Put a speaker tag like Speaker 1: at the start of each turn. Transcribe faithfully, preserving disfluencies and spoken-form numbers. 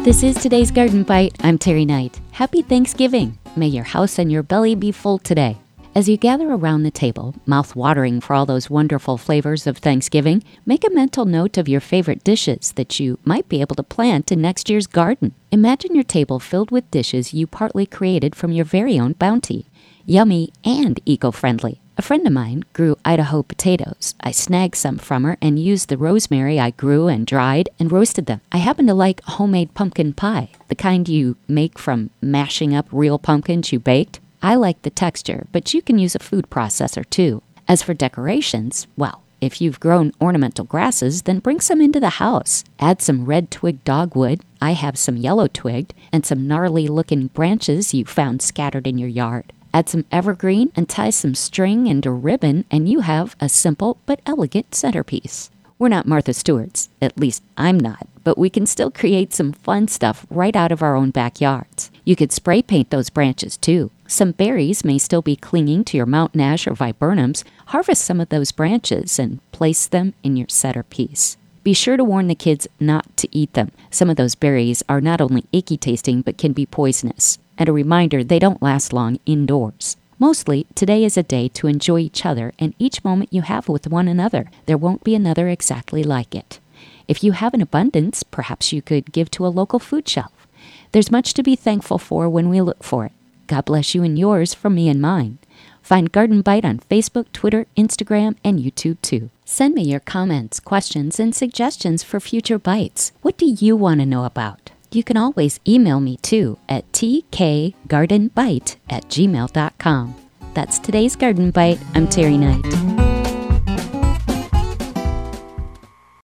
Speaker 1: This is today's Garden Bite. I'm Terry Knight. Happy Thanksgiving. May your house and your belly be full today. As you gather around the table, mouth-watering for all those wonderful flavors of Thanksgiving, make a mental note of your favorite dishes that you might be able to plant in next year's garden. Imagine your table filled with dishes you partly created from your very own bounty, yummy and eco-friendly. A friend of mine grew Idaho potatoes. I snagged some from her and used the rosemary I grew and dried and roasted them. I happen to like homemade pumpkin pie, the kind you make from mashing up real pumpkins you baked. I like the texture, but you can use a food processor too. As for decorations, well, if you've grown ornamental grasses, then bring some into the house. Add some red twig dogwood. I have some yellow twigged and some gnarly looking branches you found scattered in your yard. Add some evergreen and tie some string and a ribbon, and you have a simple but elegant centerpiece. We're not Martha Stewart's, at least I'm not, but we can still create some fun stuff right out of our own backyards. You could spray paint those branches too. Some berries may still be clinging to your mountain ash or viburnums. Harvest some of those branches and place them in your centerpiece. Be sure to warn the kids not to eat them. Some of those berries are not only icky tasting, but can be poisonous. And a reminder, they don't last long indoors. Mostly, today is a day to enjoy each other and each moment you have with one another. There won't be another exactly like it. If you have an abundance, perhaps you could give to a local food shelf. There's much to be thankful for when we look for it. God bless you and yours from me and mine. Find Garden Bite on Facebook, Twitter, Instagram, and YouTube too. Send me your comments, questions, and suggestions for future bites. What do you want to know about? You can always email me too at t k garden bite at gmail dot com. That's today's Garden Bite. I'm Terry Knight.